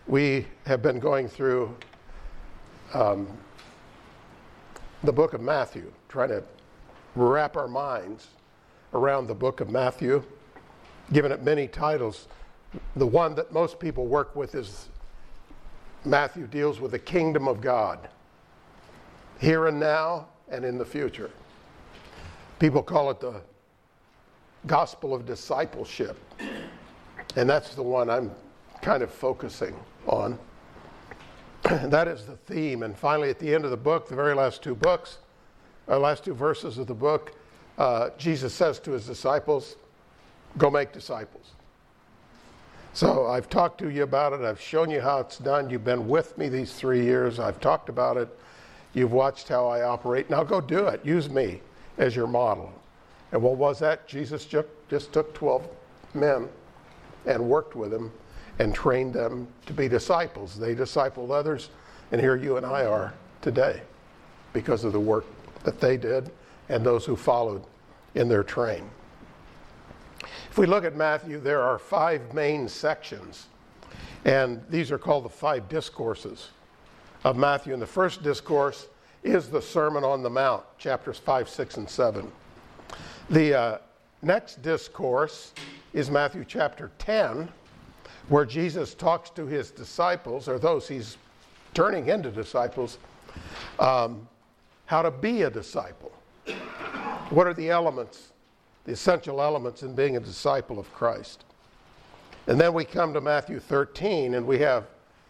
We have been going through the book of Matthew, trying to wrap our minds around the book of Matthew, giving it many titles. The one that most people work with is Matthew deals with the kingdom of God, here and now and in the future. People call it the gospel of discipleship, and that's the one I'm kind of focusing on. That is the theme. And finally, at the end of the book, the very last two verses of the book, Jesus says to his disciples, go make disciples. So I've talked to you about it. I've shown you how it's done. You've been with me these 3 years. I've talked about it. You've watched how I operate. Now go do it. Use me as your model. And what was that? Jesus just took 12 men and worked with them and trained them to be disciples. They discipled others, and here you and I are today because of the work that they did and those who followed in their train. If we look at Matthew, there are 5 main sections, and these are called the 5 discourses of Matthew. And the first discourse is the Sermon on the Mount, chapters 5, 6, and 7. The next discourse is Matthew chapter 10, where Jesus talks to his disciples, or those he's turning into disciples, how to be a disciple. What are the elements, the essential elements in being a disciple of Christ? And then we come to Matthew 13, and we have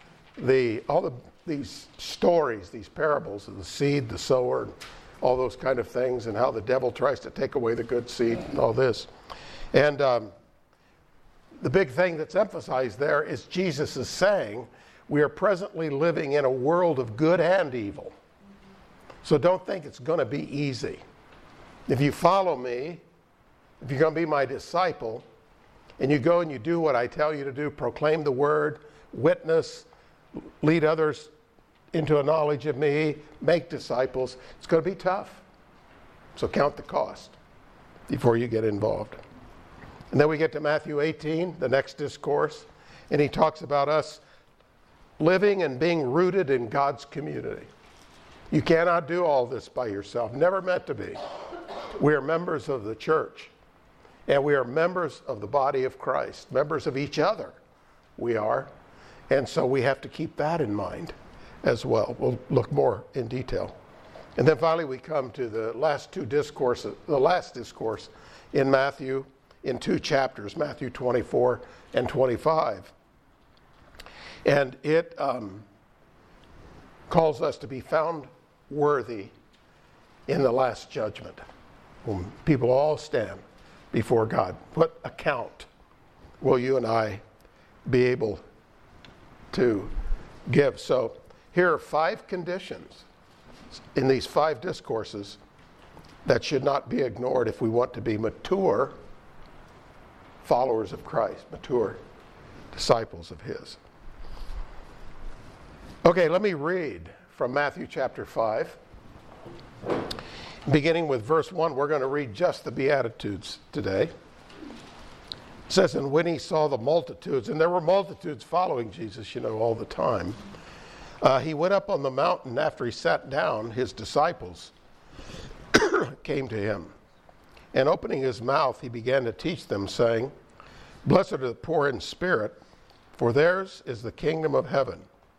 these stories, these parables of the seed, the sower, all those kind of things, and how the devil tries to take away the good seed and all this. And the big thing that's emphasized there is Jesus is saying we are presently living in a world of good and evil. So don't think it's going to be easy. If you follow me, if you're going to be my disciple, and you go and you do what I tell you to do, proclaim the word, witness, lead others into a knowledge of me, make disciples, it's going to be tough. So count the cost before you get involved. And then we get to Matthew 18, the next discourse, and he talks about us living and being rooted in God's community. You cannot do all this by yourself, never meant to be. We are members of the church, and we are members of the body of Christ, members of each other, we are. And so we have to keep that in mind as well. We'll look more in detail. And then finally we come to the last discourse in Matthew, in 2 chapters, Matthew 24 and 25. And it calls us to be found worthy in the last judgment, when people all stand before God. What account will you and I be able to give? So here are 5 conditions in these 5 discourses that should not be ignored if we want to be mature followers of Christ, mature disciples of his. Okay, let me read from Matthew chapter 5. Beginning with verse 1, we're going to read just the Beatitudes today. It says, and when he saw the multitudes, and there were multitudes following Jesus, all the time, he went up on the mountain. After he sat down, his disciples came to him. And opening his mouth, he began to teach them, saying, blessed are the poor in spirit, for theirs is the kingdom of heaven.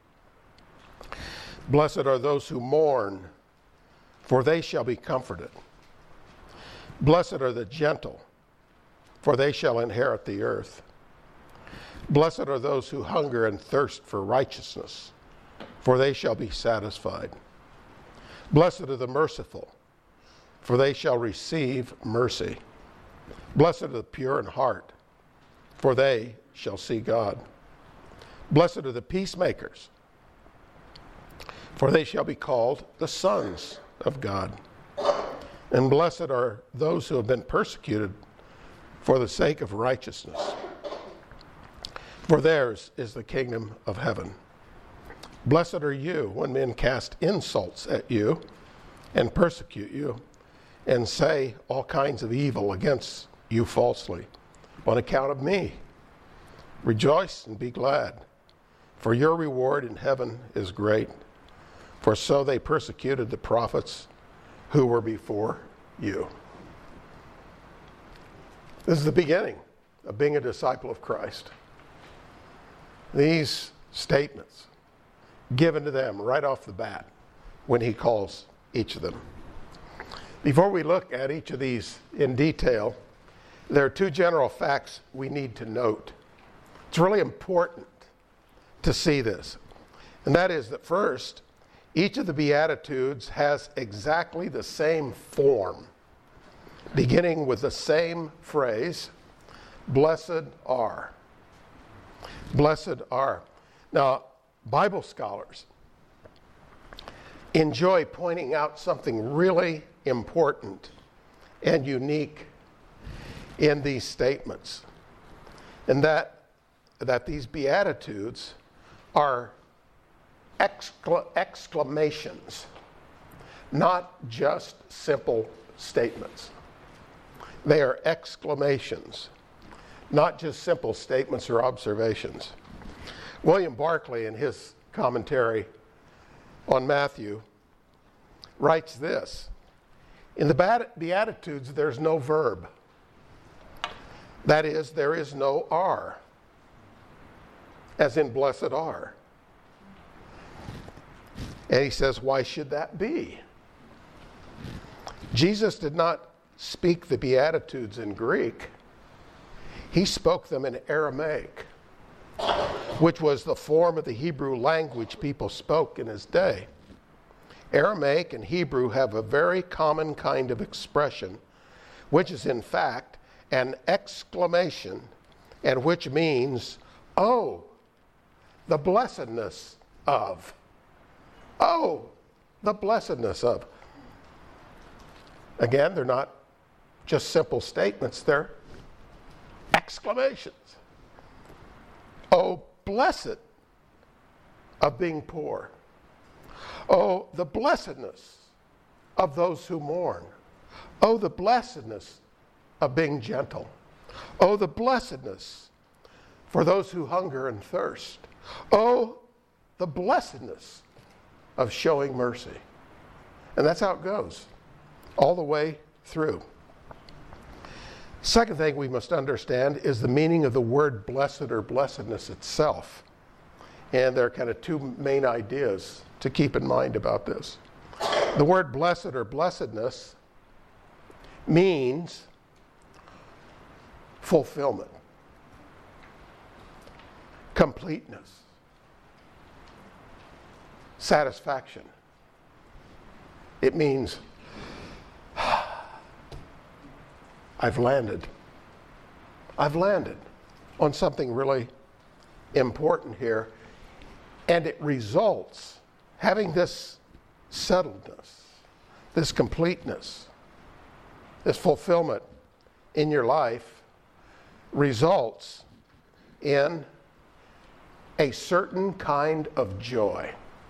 Blessed are those who mourn, for they shall be comforted. Blessed are the gentle, for they shall inherit the earth. Blessed are those who hunger and thirst for righteousness, for they shall be satisfied. Blessed are the merciful, for they shall receive mercy. Blessed are the pure in heart, for they shall see God. Blessed are the peacemakers, for they shall be called the sons of God. And blessed are those who have been persecuted for the sake of righteousness, for theirs is the kingdom of heaven. Blessed are you when men cast insults at you and persecute you and say all kinds of evil against you falsely on account of me. Rejoice and be glad, for your reward in heaven is great, for so they persecuted the prophets who were before you. This is the beginning of being a disciple of Christ. These statements given to them right off the bat when he calls each of them. Before we look at each of these in detail, there are two general facts we need to note. It's really important to see this. And that is that first, each of the Beatitudes has exactly the same form, beginning with the same phrase, blessed are. Blessed are. Now, Bible scholars enjoy pointing out something really important and unique in these statements, and that these Beatitudes are exclamations, not just simple statements. They are exclamations, not just simple statements or observations. William Barclay, in his commentary on Matthew, writes this: in the Beatitudes, there's no verb. That is, there is no are, as in blessed are. And he says, why should that be? Jesus did not speak the Beatitudes in Greek. He spoke them in Aramaic, which was the form of the Hebrew language people spoke in his day. Aramaic and Hebrew have a very common kind of expression, which is in fact an exclamation, and which means, oh, the blessedness of. Oh, the blessedness of. Again, they're not just simple statements, they're exclamations. Oh, blessed of being poor. Oh, the blessedness of those who mourn. Oh, the blessedness of being gentle. Oh, the blessedness for those who hunger and thirst. Oh, the blessedness of showing mercy. And that's how it goes, all the way through. Second thing we must understand is the meaning of the word blessed or blessedness itself. And there are kind of two main ideas to keep in mind about this. The word blessed or blessedness means fulfillment, completeness, satisfaction. It means I've landed on something really important here, and it results, having this settledness, this completeness, this fulfillment in your life results in a certain kind of joy.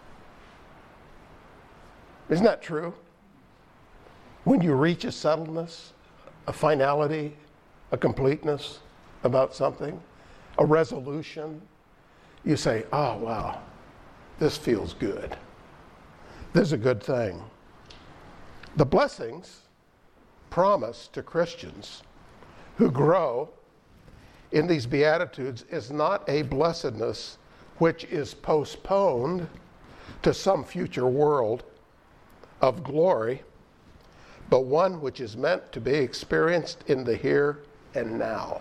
Isn't that true? When you reach a settledness, a finality, a completeness about something, a resolution, you say, oh, wow, this feels good. This is a good thing. The blessings promised to Christians who grow in these Beatitudes is not a blessedness which is postponed to some future world of glory, but one which is meant to be experienced in the here and now.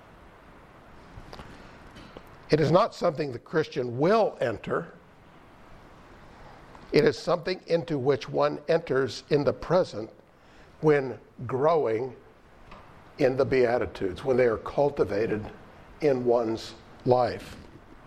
It is not something the Christian will enter. It is something into which one enters in the present when growing in the Beatitudes, when they are cultivated in one's life.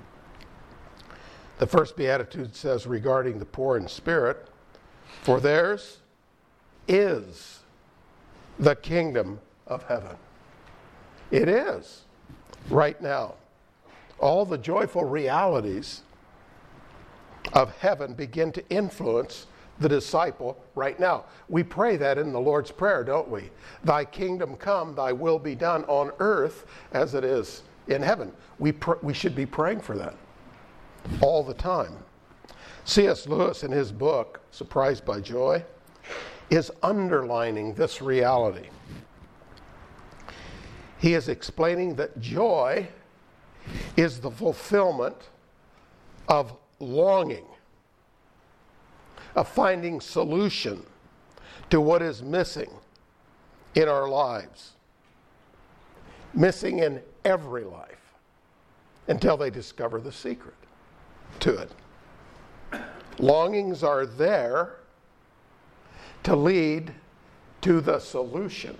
The first Beatitude says regarding the poor in spirit, for theirs is the kingdom of heaven. It is right now. All the joyful realities of heaven begin to influence the disciple right now. We pray that in the Lord's Prayer, don't we? Thy kingdom come, thy will be done on earth as it is in heaven. We should be praying for that. all the time. C.S. Lewis, in his book, Surprised by Joy, is underlining this reality. He is explaining that joy is the fulfillment of longing, of finding solution to what is missing in our lives, missing in every life, until they discover the secret to it. Longings are there to lead to the solution.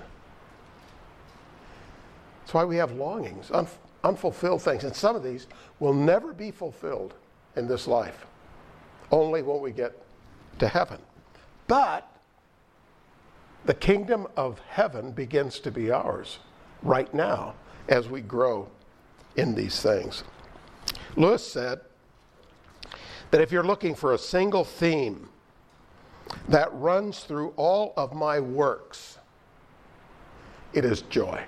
That's why we have longings, unfulfilled things. And some of these will never be fulfilled in this life, only when we get to heaven. But the kingdom of heaven begins to be ours right now as we grow in these things. Lewis said that if you're looking for a single theme that runs through all of my works, it is joy.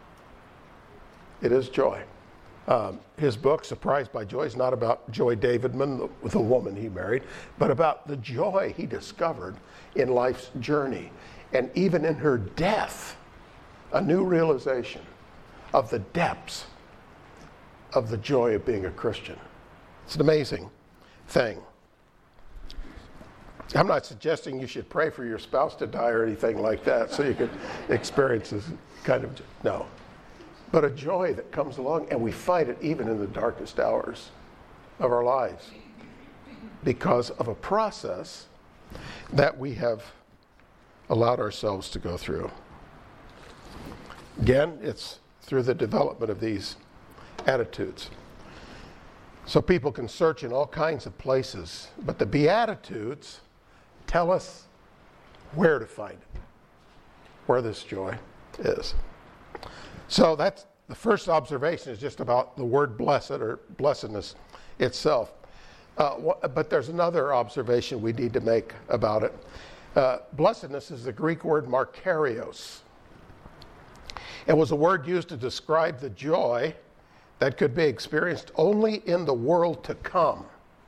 It is joy. His book, Surprised by Joy, is not about Joy Davidman, the woman he married, but about the joy he discovered in life's journey. And even in her death, a new realization of the depths of the joy of being a Christian. It's an amazing thing. I'm not suggesting you should pray for your spouse to die or anything like that so you could experience this kind of, no. But a joy that comes along, and we find it even in the darkest hours of our lives because of a process that we have allowed ourselves to go through. Again, it's through the development of these attitudes. So people can search in all kinds of places, but the Beatitudes tell us where to find it, where this joy is. So that's the first observation, is just about the word blessed or blessedness itself. But there's another observation we need to make about it. Blessedness is the Greek word makarios. It was a word used to describe the joy that could be experienced only in the world to come,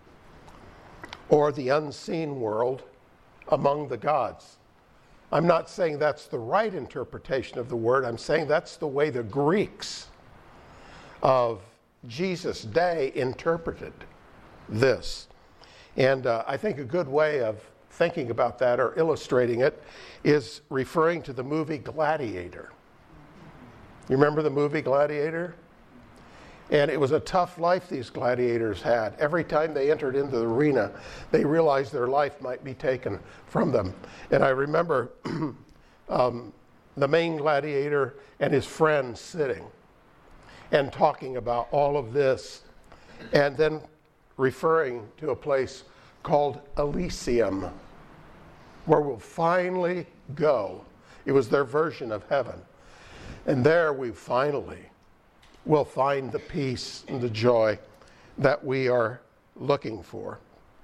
or the unseen world among the gods. I'm not saying that's the right interpretation of the word. I'm saying that's the way the Greeks of Jesus' day interpreted this. And I think a good way of thinking about that or illustrating it is referring to the movie Gladiator. You remember the movie Gladiator? And it was a tough life these gladiators had. Every time they entered into the arena, they realized their life might be taken from them. And I remember the main gladiator and his friend sitting and talking about all of this, and then referring to a place called Elysium, where we'll finally go. It was their version of heaven. And there we finally will find the peace and the joy that we are looking for.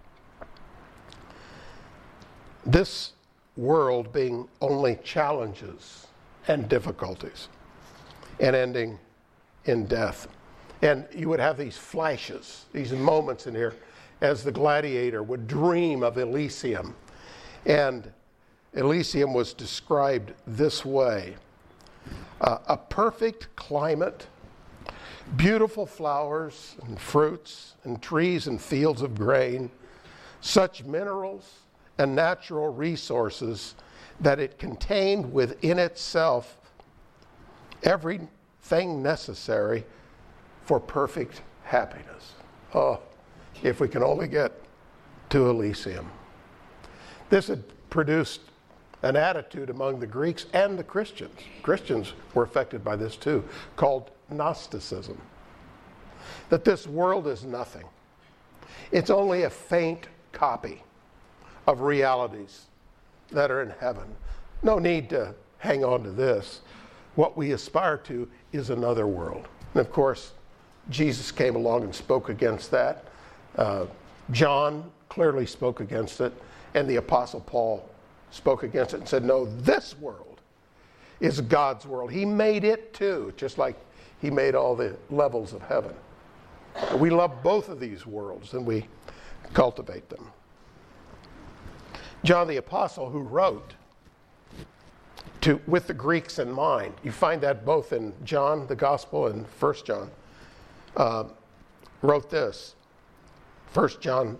This world being only challenges and difficulties and ending in death. And you would have these flashes, these moments in here, as the gladiator would dream of Elysium. And Elysium was described this way: a perfect climate, beautiful flowers and fruits and trees and fields of grain, such minerals and natural resources that it contained within itself everything necessary for perfect happiness. Oh, if we can only get to Elysium. This had produced an attitude among the Greeks and the Christians. Christians were affected by this too, called Gnosticism. That this world is nothing. It's only a faint copy of realities that are in heaven. No need to hang on to this. What we aspire to is another world. And of course, Jesus came along and spoke against that. John clearly spoke against it, and the Apostle Paul spoke against it and said, no, this world is God's world. He made it too, just like he made all the levels of heaven. We love both of these worlds, and we cultivate them. John the Apostle, who wrote with the Greeks in mind, you find that both in John, the Gospel, and 1 John, wrote this, 1 John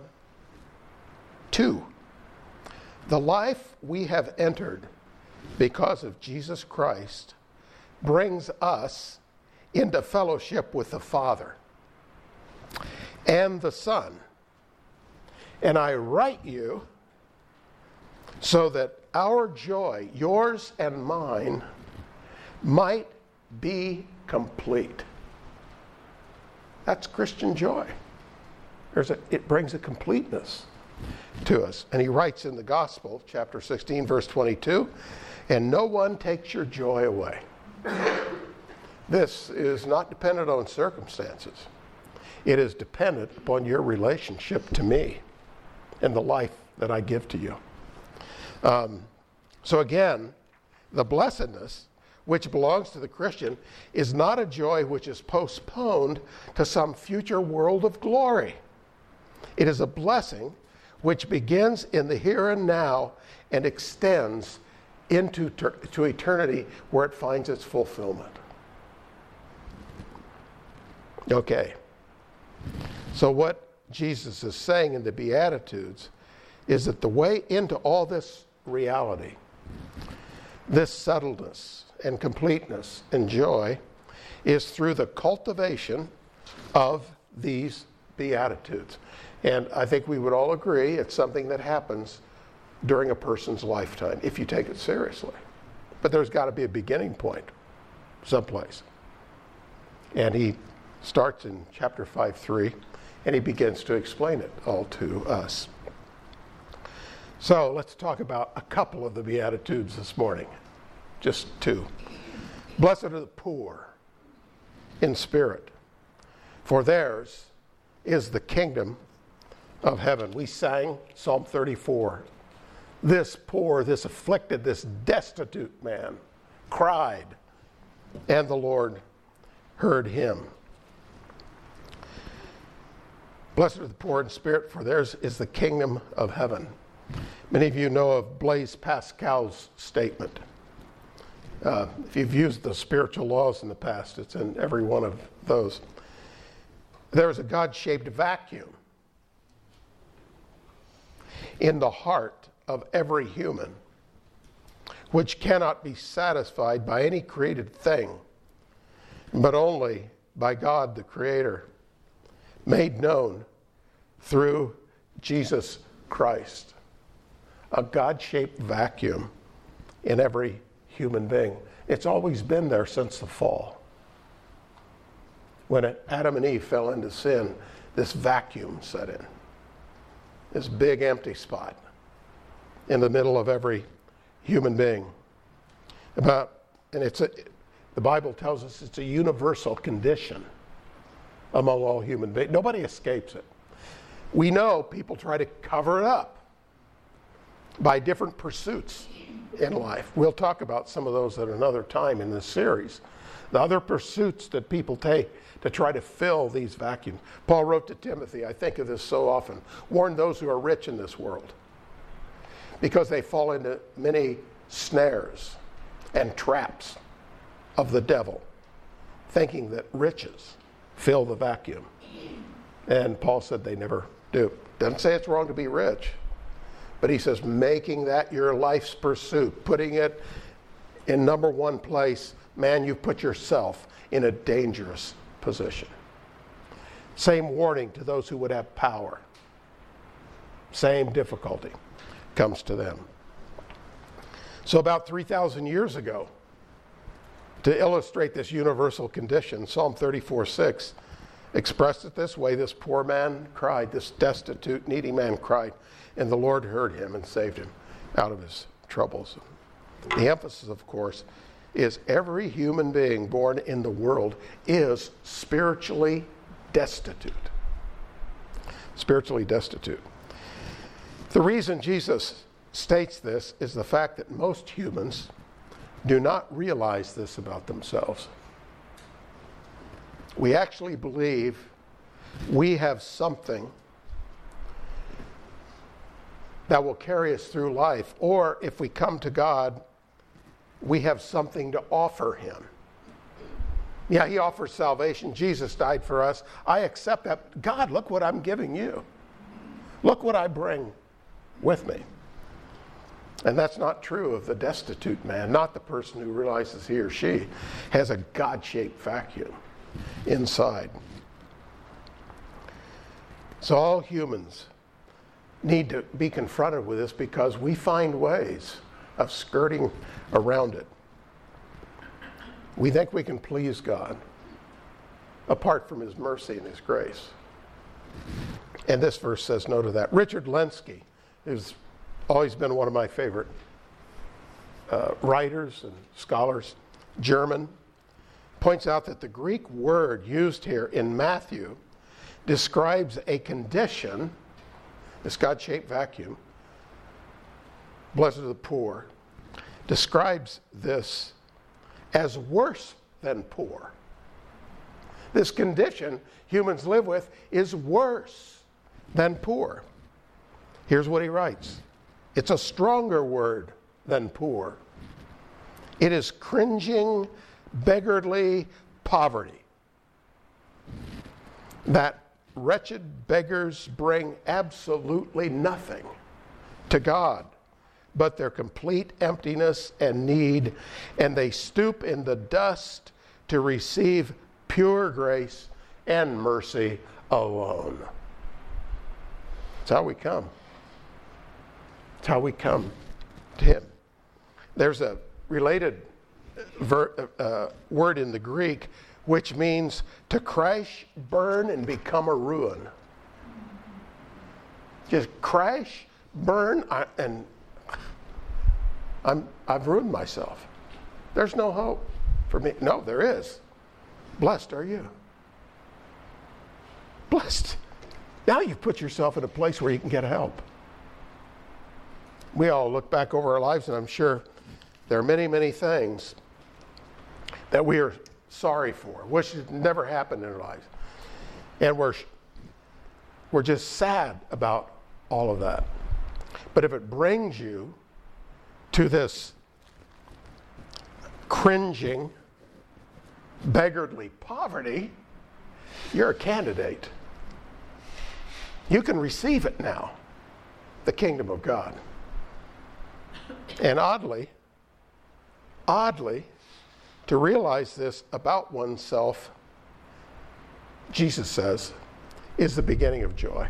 1:2. The life we have entered because of Jesus Christ brings us into fellowship with the Father and the Son. And I write you so that our joy, yours and mine, might be complete. That's Christian joy. It brings a completeness to us. And he writes in the Gospel, chapter 16, verse 22, and no one takes your joy away. This is not dependent on circumstances. It is dependent upon your relationship to me and the life that I give to you. So again, the blessedness which belongs to the Christian is not a joy which is postponed to some future world of glory. It is a blessing which begins in the here and now and extends into to eternity, where it finds its fulfillment. Okay. So what Jesus is saying in the Beatitudes is that the way into all this reality, this settledness and completeness and joy, is through the cultivation of these Beatitudes. And I think we would all agree it's something that happens during a person's lifetime, if you take it seriously. But there's got to be a beginning point someplace. And he starts in chapter 5:3, and he begins to explain it all to us. So let's talk about a couple of the Beatitudes this morning. Just two. Blessed are the poor in spirit, for theirs is the kingdom of heaven. We sang Psalm 34. This poor, this afflicted, this destitute man cried, and the Lord heard him. Blessed are the poor in spirit, for theirs is the kingdom of heaven. Many of you know of Blaise Pascal's statement. If you've used the spiritual laws in the past, it's in every one of those. There is a God-shaped vacuum in the heart of every human, which cannot be satisfied by any created thing, but only by God the Creator, made known through Jesus Christ. A God-shaped vacuum in every human being. It's always been there since the fall. When Adam and Eve fell into sin, this vacuum set in. This big empty spot in the middle of every human being. The Bible tells us it's a universal condition among all human beings. Nobody escapes it. We know people try to cover it up by different pursuits in life. We'll talk about some of those at another time in this series. The other pursuits that people take to try to fill these vacuums. Paul wrote to Timothy, I think of this so often, warn those who are rich in this world, because they fall into many snares and traps of the devil, thinking that riches fill the vacuum. And Paul said they never do. Doesn't say it's wrong to be rich, but he says making that your life's pursuit, putting it in number one place, man, you put yourself in a dangerous position. Same warning to those who would have power. Same difficulty comes to them. So about 3,000 years ago, to illustrate this universal condition, Psalm 34:6 expressed it this way: this poor man cried, this destitute, needy man cried, and the Lord heard him and saved him out of his troubles. The emphasis, of course, is every human being born in the world is spiritually destitute. Spiritually destitute. The reason Jesus states this is the fact that most humans do not realize this about themselves. We actually believe we have something that will carry us through life. Or if we come to God, we have something to offer him. Yeah, he offers salvation. Jesus died for us. I accept that. God, look what I'm giving you. Look what I bring with me. And that's not true of the destitute man, not the person who realizes he or she has a God-shaped vacuum inside. So all humans need to be confronted with this because we find ways of skirting around it. We think we can please God apart from his mercy and his grace. And this verse says no to that. Richard Lenski, who's always been one of my favorite writers and scholars, German, points out that the Greek word used here in Matthew describes a condition, this God-shaped vacuum, blessed are the poor, describes this as worse than poor. This condition humans live with is worse than poor. Here's what he writes. It's a stronger word than poor. It is cringing, beggarly poverty. That wretched beggars bring absolutely nothing to God but their complete emptiness and need, and they stoop in the dust to receive pure grace and mercy alone. That's how we come. That's how we come to him. There's a related word in the Greek which means to crash, burn, and become a ruin. Just crash, burn, and I've ruined myself. There's no hope for me. No, there is. Blessed are you. Blessed. Now you've put yourself in a place where you can get help. We all look back over our lives, and I'm sure there are many, many things that we are sorry for, wish it never happened in our lives. And we're just sad about all of that. But if it brings you to this cringing, beggarly poverty, you're a candidate. You can receive it now, the kingdom of God. And oddly, to realize this about oneself, Jesus says, is the beginning of joy.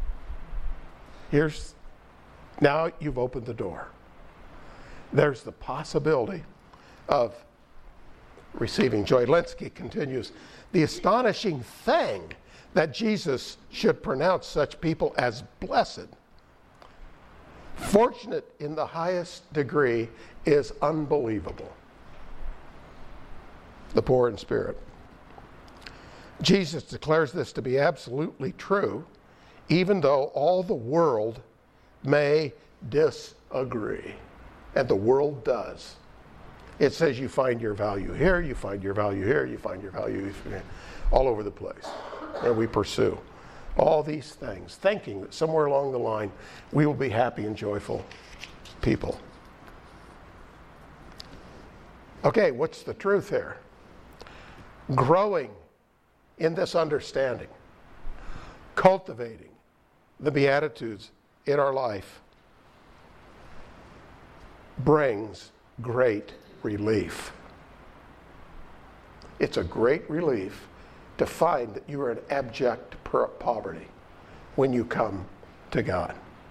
Now you've opened the door. There's the possibility of receiving joy. Lenski continues, the astonishing thing that Jesus should pronounce such people as blessed, fortunate in the highest degree, is unbelievable. The poor in spirit. Jesus declares this to be absolutely true, even though all the world may disagree. And the world does. It says you find your value here, you find your value here, you find your value here, all over the place. And we pursue all these things, thinking that somewhere along the line we will be happy and joyful people. Okay, what's the truth here? Growing in this understanding, cultivating the Beatitudes in our life brings great relief. It's a great relief to find that you are in abject poverty when you come to God.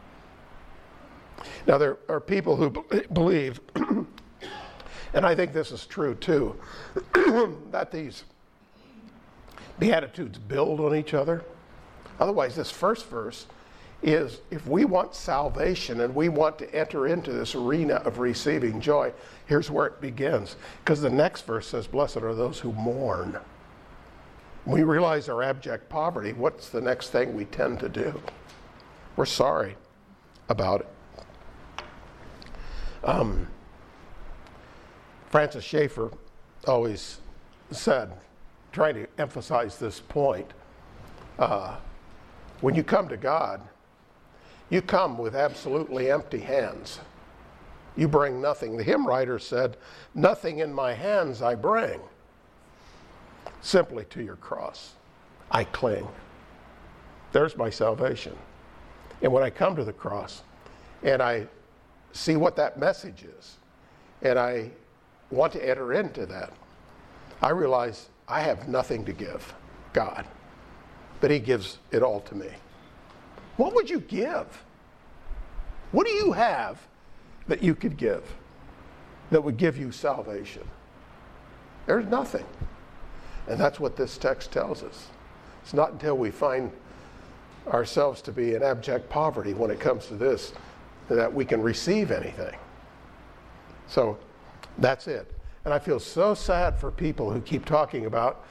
Now, there are people who believe, and I think this is true too, that these Beatitudes build on each other. Otherwise, this first verse is, if we want salvation and we want to enter into this arena of receiving joy, here's where it begins. Because the next verse says, blessed are those who mourn. When we realize our abject poverty, what's the next thing we tend to do? We're sorry about it. Francis Schaeffer always said, trying to emphasize this point, When you come to God, you come with absolutely empty hands. You bring nothing. The hymn writer said, "Nothing in my hands I bring. Simply to your cross I cling." There's my salvation. And when I come to the cross and I see what that message is, and I want to enter into that, I realize I have nothing to give God, but he gives it all to me. What would you give? What do you have that you could give that would give you salvation? There's nothing. And that's what this text tells us. It's not until we find ourselves to be in abject poverty when it comes to this that we can receive anything. So that's it. And I feel so sad for people who keep talking about,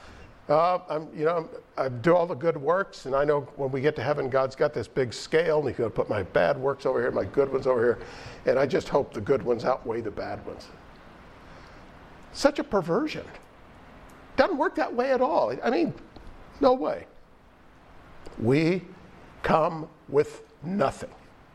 I do all the good works, and I know when we get to heaven, God's got this big scale, and he's going to put my bad works over here, my good ones over here, and I just hope the good ones outweigh the bad ones. Such a perversion. Doesn't work that way at all. I mean, no way. We come with nothing,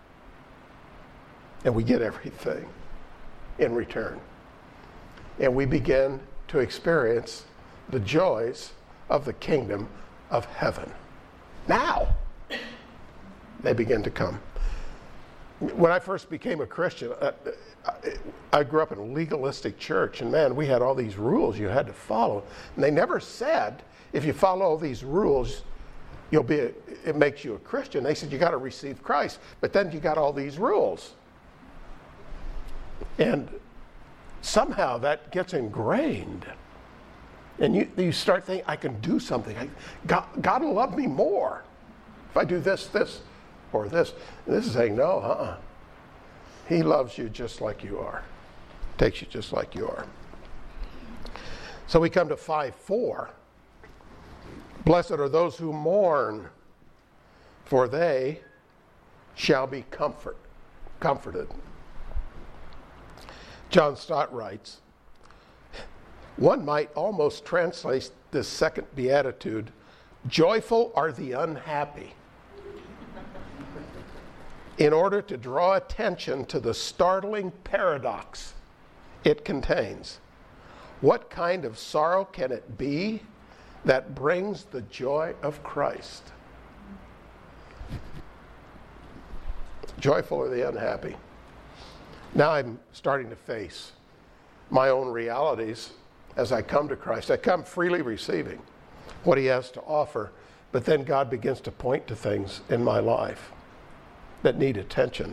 and we get everything in return. And we begin to experience the joys of the kingdom of heaven. Now, they begin to come. When I first became a Christian, I grew up in a legalistic church, and man, we had all these rules you had to follow. And they never said, if you follow all these rules, it makes you a Christian. They said you got to receive Christ, but then you got all these rules. And somehow that gets ingrained. And you start thinking, I can do something. God will love me more if I do this, or this. And this is saying, no, He loves you just like you are. Takes you just like you are. So we come to 5:4. Blessed are those who mourn, for they shall be comforted. John Stott writes, one might almost translate this second beatitude, joyful are the unhappy, in order to draw attention to the startling paradox it contains. What kind of sorrow can it be that brings the joy of Christ? Joyful are the unhappy. Now I'm starting to face my own realities as I come to Christ. I come freely receiving what he has to offer, but then God begins to point to things in my life that need attention.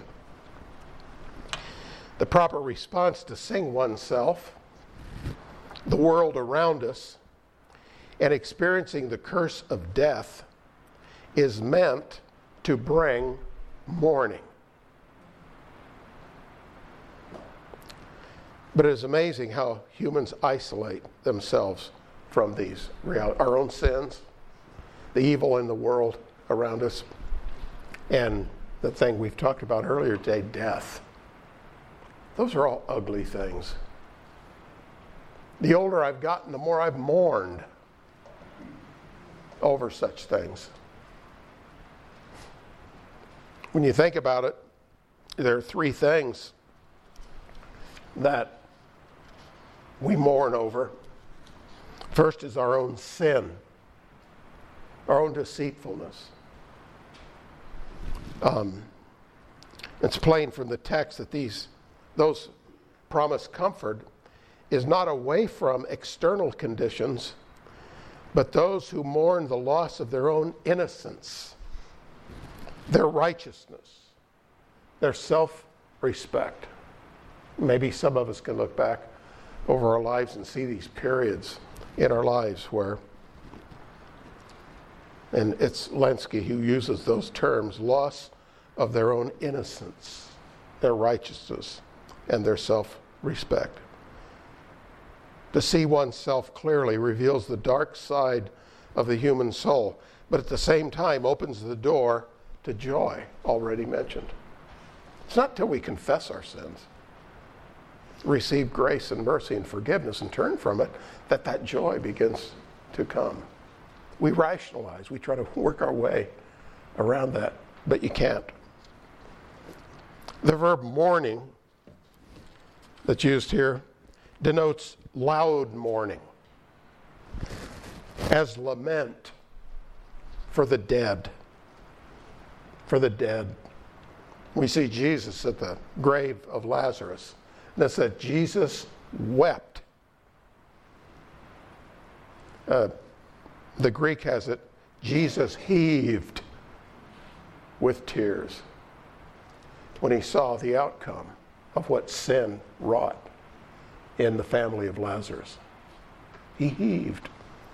The proper response to seeing oneself, the world around us, and experiencing the curse of death is meant to bring mourning. But it is amazing how humans isolate themselves from these realities, our own sins, the evil in the world around us, and the thing we've talked about earlier today, death. Those are all ugly things. The older I've gotten, the more I've mourned over such things. When you think about it, there are three things that we mourn over. First is our own sin, our own deceitfulness. It's plain from the text that those promised comfort is not away from external conditions, but those who mourn the loss of their own innocence, their righteousness, their self-respect. Maybe some of us can look back over our lives and see these periods in our lives where, and it's Lenski who uses those terms, loss of their own innocence, their righteousness, and their self-respect. To see oneself clearly reveals the dark side of the human soul, but at the same time opens the door to joy, already mentioned. It's not until we confess our sins, receive grace and mercy and forgiveness and turn from it, that joy begins to come. We rationalize. We try to work our way around that, but you can't. The verb mourning that's used here denotes loud mourning, as lament for the dead. For the dead. We see Jesus at the grave of Lazarus, and it said Jesus wept. The Greek has it, Jesus heaved with tears when he saw the outcome of what sin wrought in the family of Lazarus. He heaved.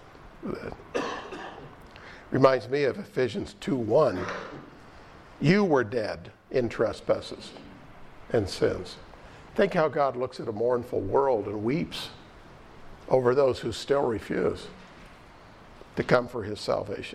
Reminds me of Ephesians 2:1. You were dead in trespasses and sins. Think how God looks at a mournful world and weeps over those who still refuse to come for his salvation.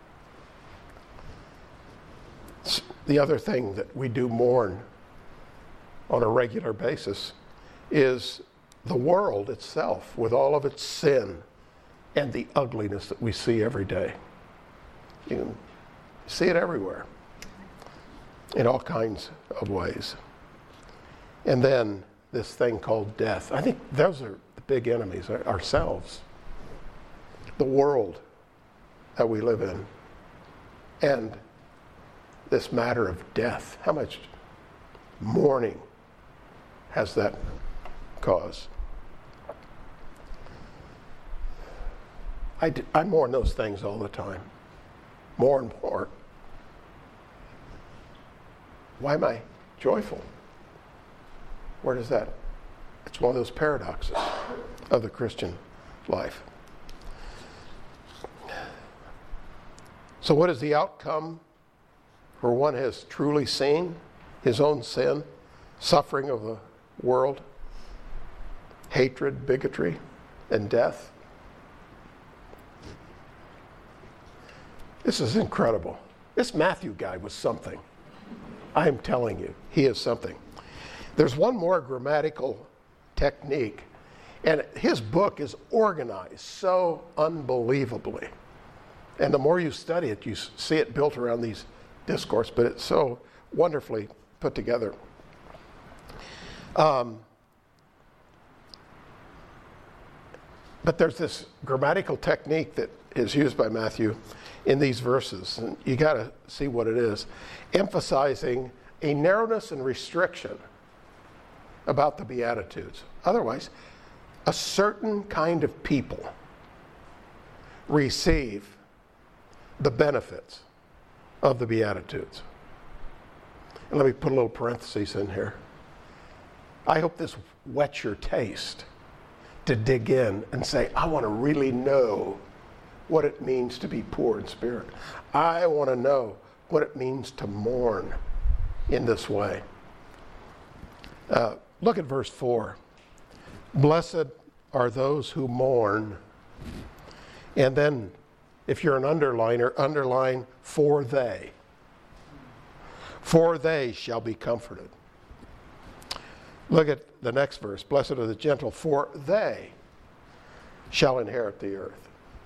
The other thing that we do mourn on a regular basis is the world itself, with all of its sin and the ugliness that we see every day. You can see it everywhere in all kinds of ways. And then this thing called death. I think those are the big enemies, ourselves, the world that we live in, and this matter of death. How much mourning has that caused? I mourn those things all the time, more and more. Why am I joyful? Where does that? It's one of those paradoxes of the Christian life. So what is the outcome where one has truly seen his own sin, suffering of the world, hatred, bigotry, and death? This is incredible. This Matthew guy was something. I am telling you, he is something. There's one more grammatical technique, and his book is organized so unbelievably. And the more you study it, you see it built around these discourse, but it's so wonderfully put together. But there's this grammatical technique that is used by Matthew in these verses, and you got to see what it is, emphasizing a narrowness and restriction about the Beatitudes. Otherwise, a certain kind of people receive the benefits of the Beatitudes. And let me put a little parenthesis in here. I hope this whets your taste to dig in and say, I want to really know what it means to be poor in spirit. I want to know what it means to mourn in this way. Look at verse 4. Blessed are those who mourn. And then, if you're an underliner, underline for they. For they shall be comforted. Look at the next verse. Blessed are the gentle, for they shall inherit the earth.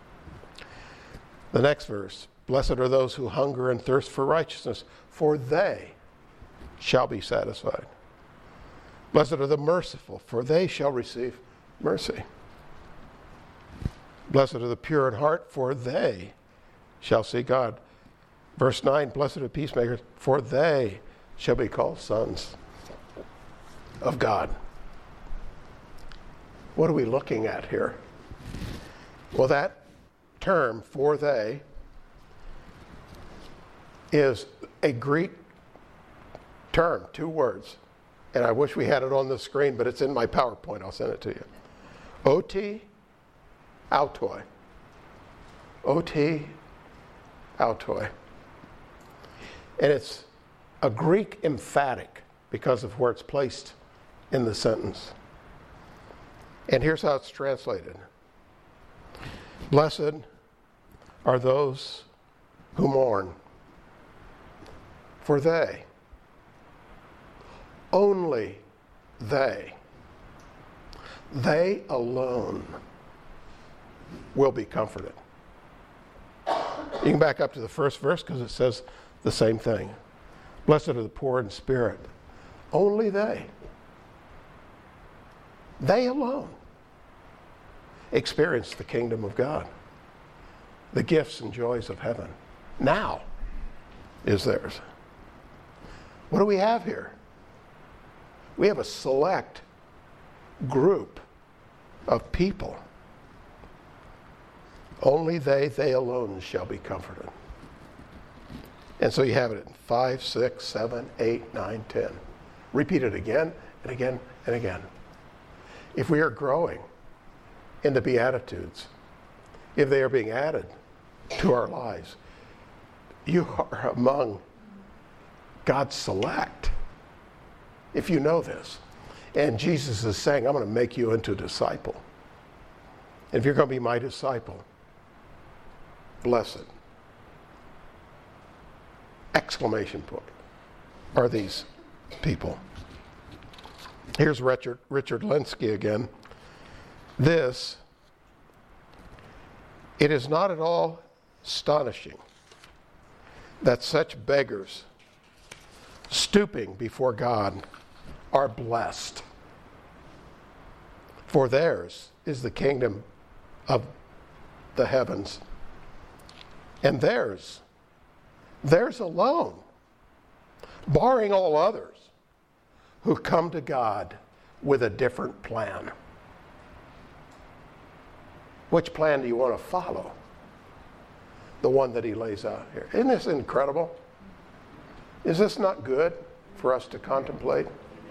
The next verse. Blessed are those who hunger and thirst for righteousness, for they shall be satisfied. Blessed are the merciful, for they shall receive mercy. Blessed are the pure in heart, for they shall see God. Verse 9, blessed are the peacemakers, for they shall be called sons of God. What are we looking at here? Well, that term, for they, is a Greek term, 2 words. And I wish we had it on the screen, but it's in my PowerPoint. I'll send it to you. Oti autoi. Oti autoi. And it's a Greek emphatic because of where it's placed in the sentence. And here's how it's translated. Blessed are those who mourn, for they, only they alone will be comforted. You can back up to the first verse because it says the same thing. Blessed are the poor in spirit. Only they alone experience the kingdom of God. The gifts and joys of heaven now is theirs. What do we have here? We have a select group of people. Only they alone shall be comforted. And so you have it in 5, 6, 7, 8, 9, 10. Repeat it again and again and again. If we are growing in the Beatitudes, if they are being added to our lives, you are among God's select. If you know this. And Jesus is saying, I'm going to make you into a disciple. And if you're going to be my disciple, blessed, exclamation point, are these people. Here's Richard Lenski again. It is not at all astonishing that such beggars stooping before God are blessed. For theirs is the kingdom of the heavens. And theirs alone, barring all others who come to God with a different plan. Which plan do you want to follow? The one that he lays out here. Isn't this incredible? Is this not good for us to contemplate?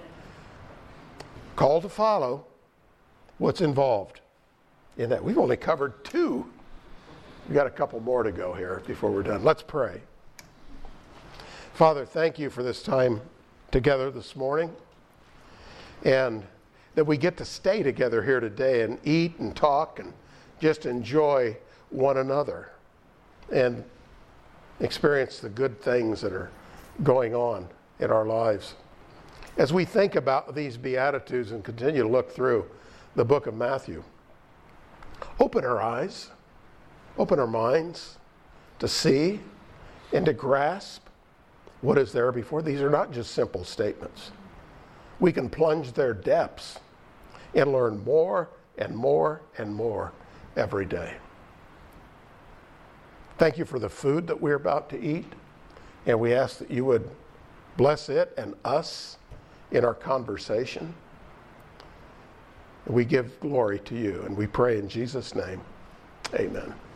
Call to follow. What's involved in that? We've only covered 2. We've got a couple more to go here before we're done. Let's pray. Father, thank you for this time together this morning, and that we get to stay together here today and eat and talk and just enjoy one another and experience the good things that are going on in our lives. As we think about these Beatitudes and continue to look through the book of Matthew, open our eyes, open our minds to see and to grasp what is there before. These are not just simple statements. We can plunge their depths and learn more and more and more every day. Thank you for the food that we're about to eat, and we ask that you would bless it and us in our conversation. We give glory to you, and we pray in Jesus' name. Amen.